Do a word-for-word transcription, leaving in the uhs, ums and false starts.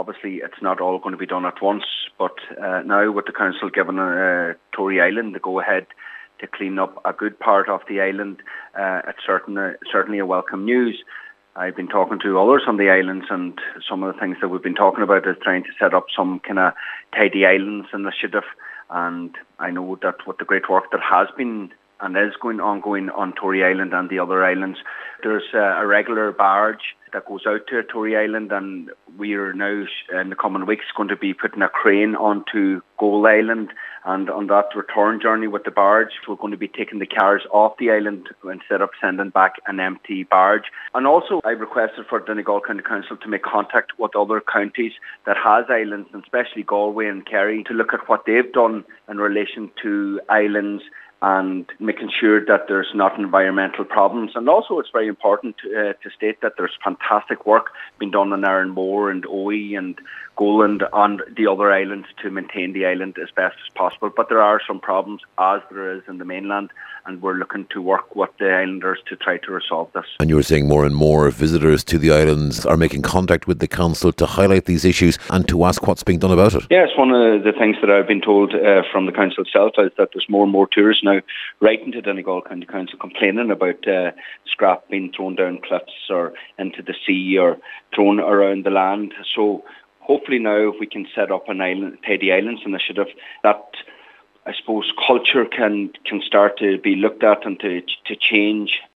obviously it's not all going to be done at once, but uh, now with the council giving uh, Tory Island the go-ahead to clean up a good part of the island, uh, it's certainly, certainly a welcome news. I've been talking to others on the islands, and some of the things that we've been talking about is trying to set up some kind of tidy islands initiative. And I know that with the great work that has been and is going ongoing on Tory Island and the other islands, there's uh, a regular barge that goes out to Tory Island, and we are now in the coming weeks going to be putting a crane onto Gold Island, and on that return journey with the barge we're going to be taking the cars off the island instead of sending back an empty barge. And also I've requested for Donegal County Council to make contact with other counties that has islands, and especially Galway and Kerry, to look at what they've done in relation to islands and making sure that there's not environmental problems. And also it's very important to, uh, to state that there's fantastic work being done on Aaronmore and Oe and Goland and the other islands to maintain the island as best as possible. But there are some problems, as there is in the mainland, and we're looking to work with the islanders to try to resolve this. And you were saying more and more visitors to the islands are making contact with the council to highlight these issues and to ask what's being done about it. Yes, one of the things that I've been told uh, from the council itself is that there's more and more tourists now writing to Donegal County Council complaining about uh, scrap being thrown down cliffs or into the sea or thrown around the land. So hopefully now if we can set up an island, Tidy Islands initiative, that I suppose culture can can start to be looked at and to to change